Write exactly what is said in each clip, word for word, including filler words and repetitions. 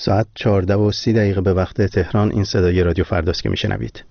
ساعت چهارده و سی دقیقه به وقت تهران. این صدای رادیو فرداست که میشنوید.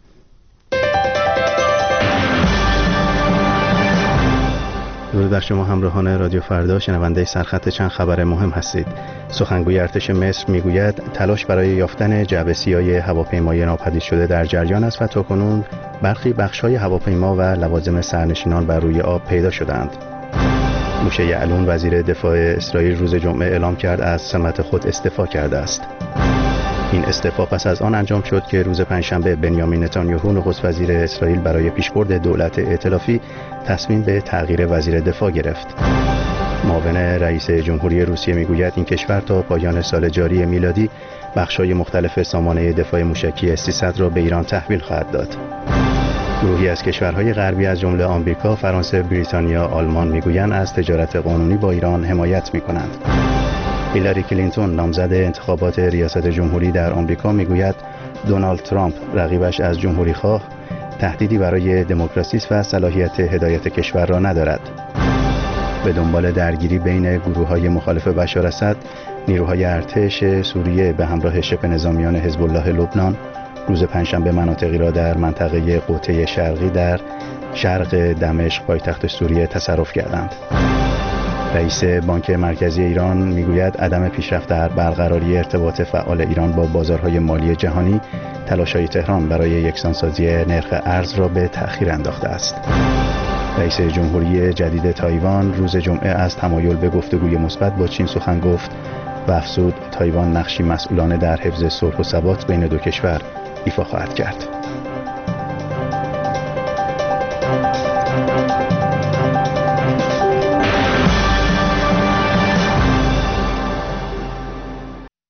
درود بر شما همراهان رادیو فردا، شنونده سرخط چند خبر مهم هستید. سخنگوی ارتش مصر میگوید تلاش برای یافتن جعبه سیاه هواپیمای ناپدید شده در جریان است و تاکنون برخی بخش‌های هواپیما و لوازم سرنشینان بر روی آب پیدا شدند. موشه یعلون وزیر دفاع اسرائیل روز جمعه اعلام کرد از سمت خود استعفا کرده است. این استعفا پس از آن انجام شد که روز پنجشنبه بنیامین نتانیاهو نخست وزیر اسرائیل برای پیشبرد دولت ائتلافی تصمیم به تغییر وزیر دفاع گرفت. معاون رئیس جمهوری روسیه میگوید این کشور تا پایان سال جاری میلادی بخش‌های مختلف سامانه دفاع موشکی اس سیصد را به ایران تحویل خواهد داد. گروهی از کشورهای غربی از جمله آمریکا، فرانسه، بریتانیا، آلمان میگویند از تجارت قانونی با ایران حمایت میکنند. هیلاری کلینتون نامزد انتخابات ریاست جمهوری در آمریکا میگوید دونالد ترامپ رقیبش از جمهوری‌خواه تهدیدی برای دموکراسی و صلاحیت هدایت کشور را ندارد. به دنبال درگیری بین گروه‌های مخالف بشار اسد، نیروهای ارتش سوریه به همراه شبه نظامیان حزب الله لبنان روز پنجشنبه مناطقی را در منطقه قوطه شرقی در شرق دمشق پایتخت سوریه تصرف کردند. رئیس بانک مرکزی ایران میگوید عدم پیشرفت در برقراری ارتباط فعال ایران با بازارهای مالی جهانی تلاش‌های تهران برای یکسانسازی نرخ ارز را به تأخیر انداخته است. رئیس جمهوری جدید تایوان روز جمعه از تمایل به گفتگوی مثبت با چین سخن گفت و افزود تایوان نقشی مسئولانه در حفظ صلح و ثبات بین دو کشور ایفا خواهد کرد.